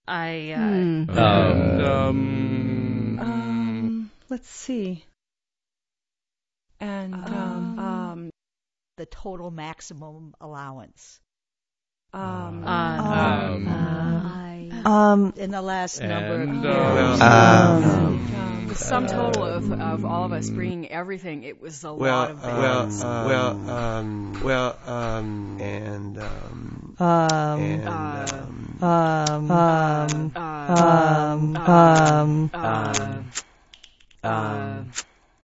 Let's see. And the total maximum allowance. in the last number of years. The sum total of all of us bringing everything, it was a lot of things.